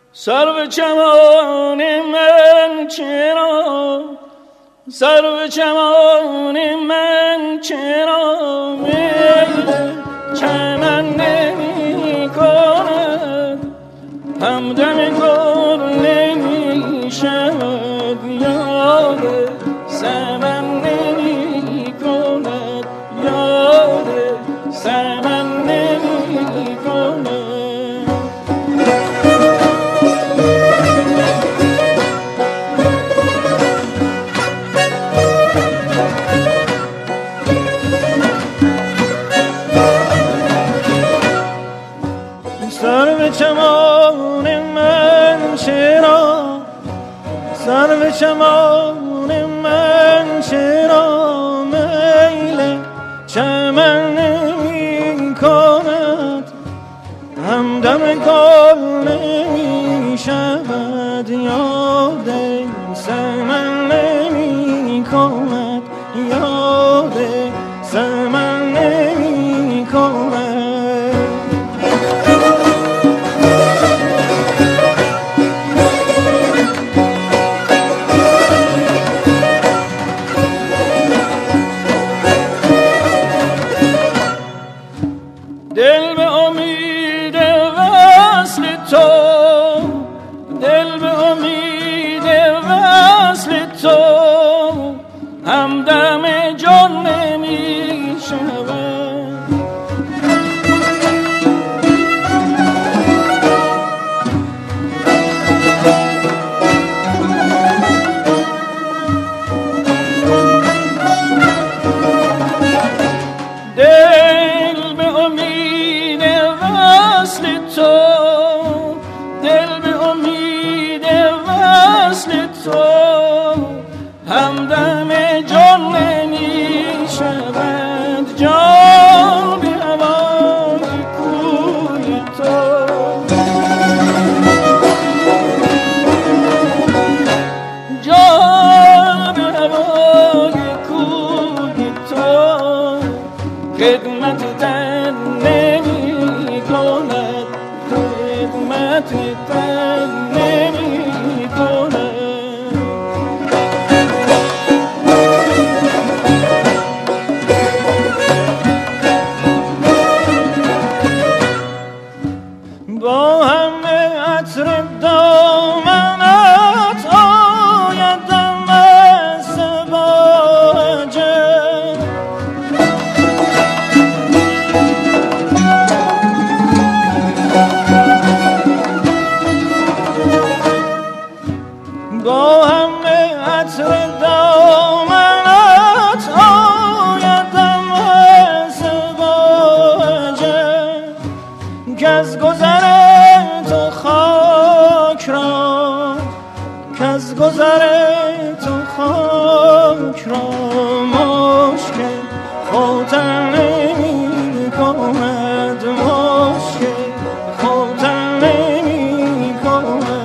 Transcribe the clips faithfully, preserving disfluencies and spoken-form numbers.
سرو چمان من چرا، سرو چمان من چرا میل چمن نمی کند، همدم گل نمی شود، یاد سمن نمی کند، یاد سمن نمی کند. سرو چمان من چرا، سرو چمان من چرا میل چمن نمی کند، همدم گل نمی شود، یاد سمن نمی کند، یاد سمن نمی کند. دل به امید وصل تو، دل به امید وصل تو، همدم جان نمی شود. دل به امید وصل تو، دل به امید وصل تو، همدم جان نمی شود، جان به هوای کوی تو. جان به هوای کوی تو، خدمت در نمی کند، خدمت در نمی کند. با همه عطر دامنت آیدم از باجه، با همه عطر دامنت آیدم از باجه، که از گذر تو خاک را، که از گذر تو خاک را مشکل خاطر نمی کند، مشکل خاطر نمی کند.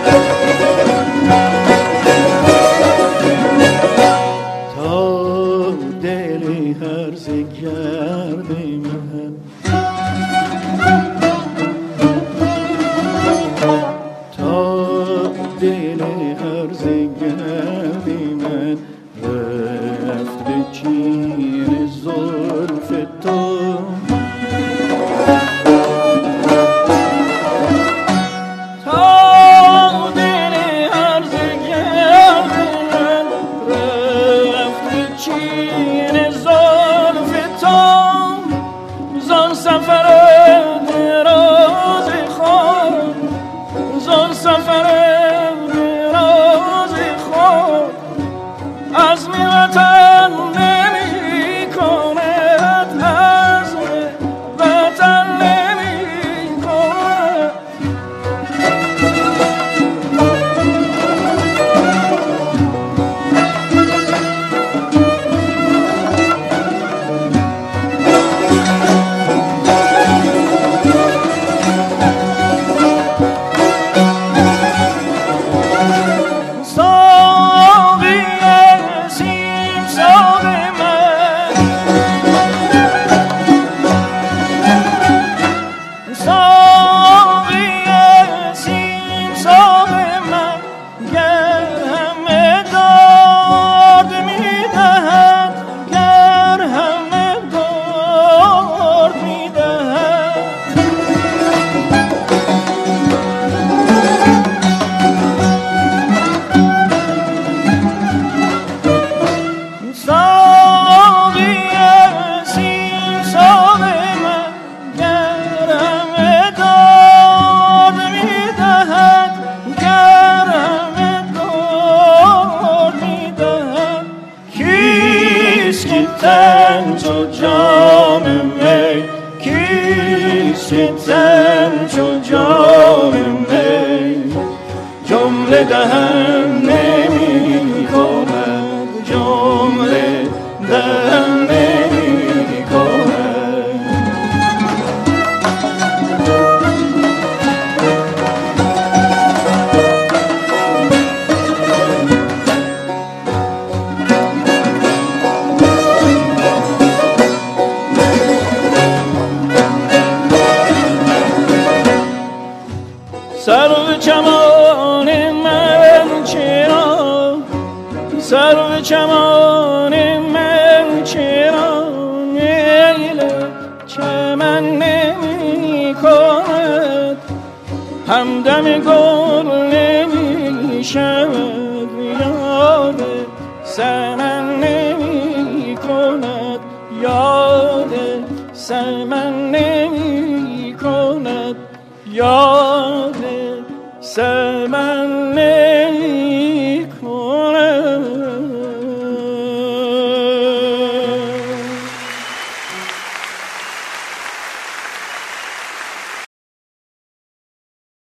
تا تن چو جام می، کیست تن چو جام می. جمله دهن نمی کند، جمله دهن نمی کند. سرو چمان من چرا، سرو چمان من چرا میل چمن نمی کند. همدم گل نمی شود، یاد سمن نمی کند، یاد سمن نمی کند، یاد سمن نمی